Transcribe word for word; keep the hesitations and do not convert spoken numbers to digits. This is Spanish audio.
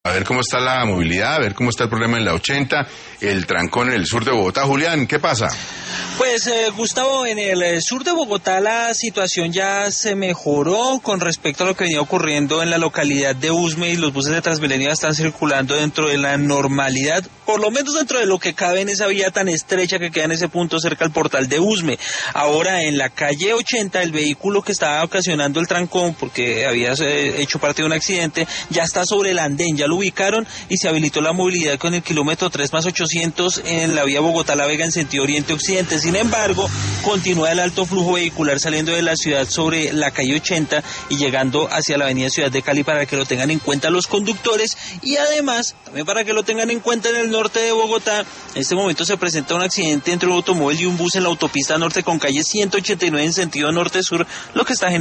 A ver cómo está la movilidad, a ver cómo está el problema en la ochenta, el trancón en el sur de Bogotá. Julián, ¿qué pasa? Pues eh, Gustavo, en el eh, sur de Bogotá la situación ya se mejoró con respecto a lo que venía ocurriendo en la localidad de Usme, y los buses de Transmilenio están circulando dentro de la normalidad, por lo menos dentro de lo que cabe en esa vía tan estrecha que queda en ese punto cerca al portal de Usme. Ahora en la calle ochenta, el vehículo que estaba ocasionando el trancón porque había eh, hecho parte de un accidente ya está sobre el andén, ya lo ubicaron y se habilitó la movilidad con el kilómetro tres más ochocientos en la vía Bogotá-La Vega en sentido oriente-occidente. Sin embargo, continúa el alto flujo vehicular saliendo de la ciudad sobre la calle ochenta y llegando hacia la avenida Ciudad de Cali, para que lo tengan en cuenta los conductores. Y además, también para que lo tengan en cuenta, en el norte de Bogotá, en este momento se presenta un accidente entre un automóvil y un bus en la autopista norte con calle ciento ochenta y nueve en sentido norte-sur, lo que está generando